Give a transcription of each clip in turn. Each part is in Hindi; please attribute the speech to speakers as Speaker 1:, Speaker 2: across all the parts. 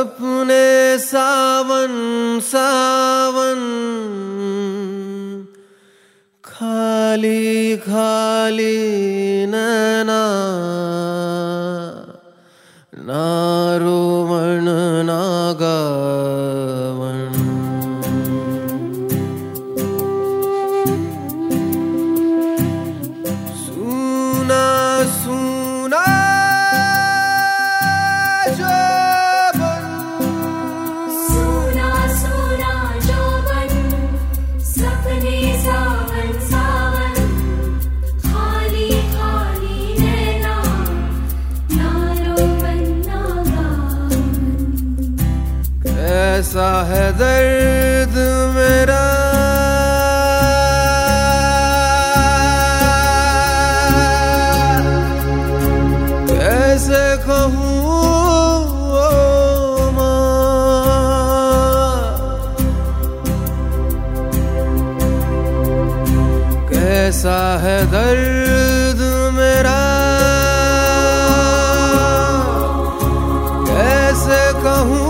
Speaker 1: सपने सावन सावन खाली खाली नैना ना रोमन ना गावन सुना सुना कैसा है दर्द मेरा कैसे कहूँ कैसा है दर्द मेरा कैसे कहूँ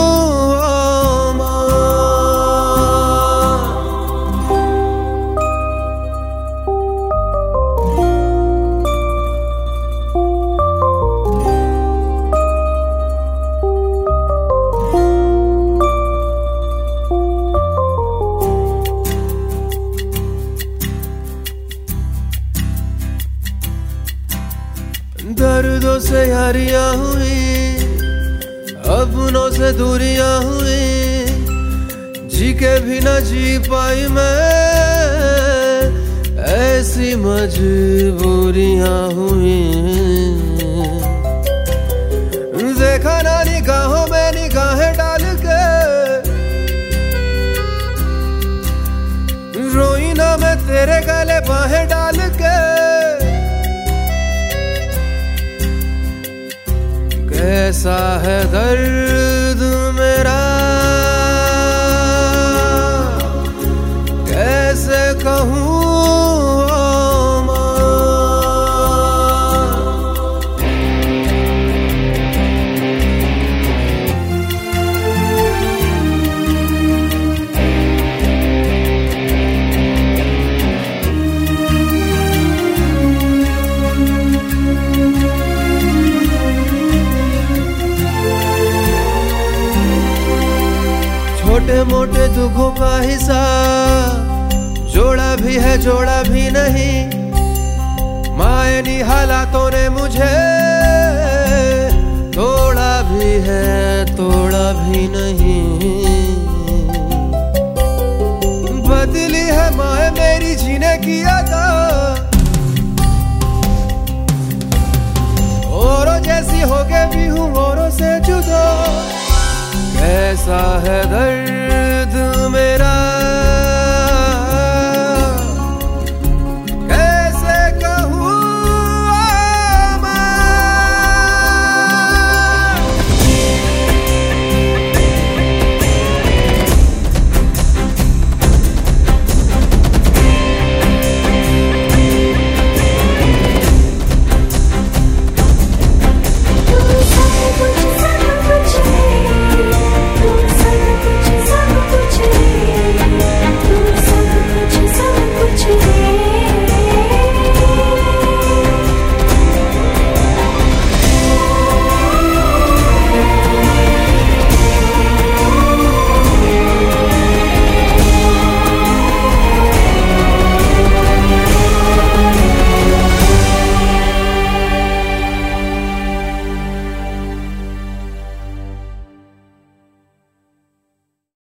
Speaker 1: दर्दों से यारियां हुई अपनों से दूरियां हुई जी के भी न जी पाई मैं ऐसी मजबूरियां हुई देखा ना निगाहों में निगाहें डाल के रोई ना मैं तेरे गले बाहें डाल के कैसा है दर्द मेरा कैसे कहूँ छोटे मोटे दुखों का हिसाब जोड़ा भी है जोड़ा भी नहीं मायनी हालातों ने मुझे तोड़ा भी है तोड़ा भी नहीं बदली है माए मेरी जीने की आदत औरों जैसी हो के भी हूँ औरों से जुदा कैसा है दर्द